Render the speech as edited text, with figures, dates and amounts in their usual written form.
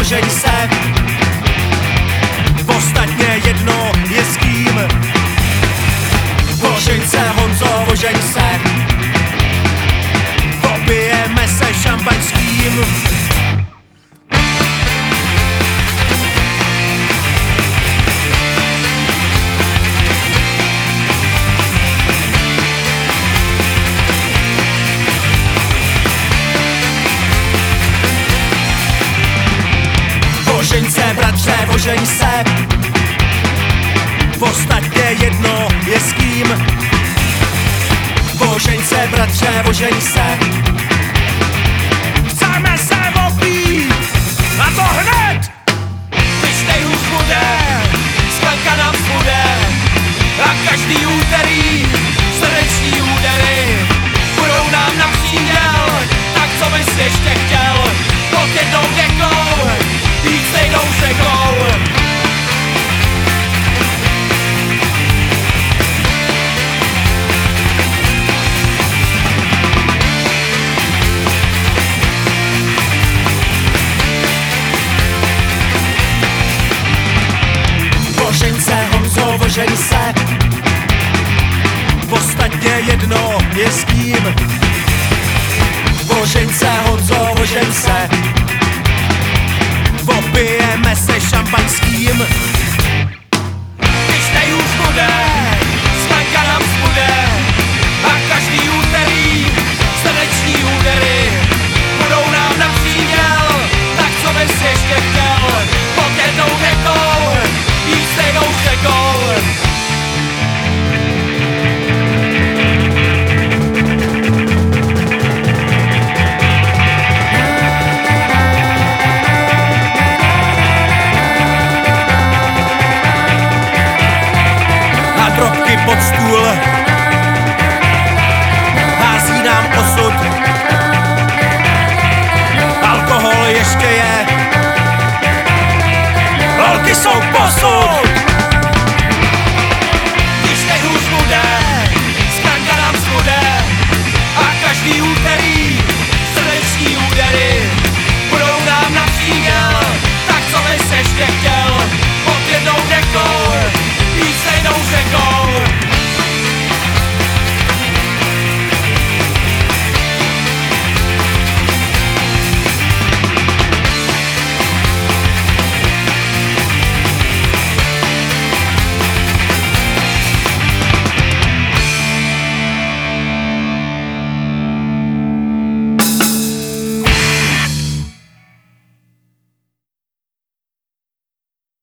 ožeň se. Ostatně jedno je s kým. Ožeň se, Honzo, ožeň se. Opijeme se šampaňským. Ožeň se, bratře, ožeň se. Ostatně jedno je s kým. Ožeň se, bratře, ožeň se. Chceme se opít, a to hned! Když nejhůř bude, sklenka nám zbude. A každý úterý srdeční údery budou nám na příděl. Tak co bys ještě chtěl? Pod jednou děkou jít stejnou řekou. Ožeň se, Honzo, ožeň se. Ostatně jedno je s kým. Ožeň se, Honzo, ožeň se. Opijeme se šampaňským. Když nejhůř bude, sklenka nám zbude. A každý úterý srdeční údery budou nám na příděl. Tak co bys ještě chtěl? Pod jednou řekou jít stejnou řekou. Drobky pod stůl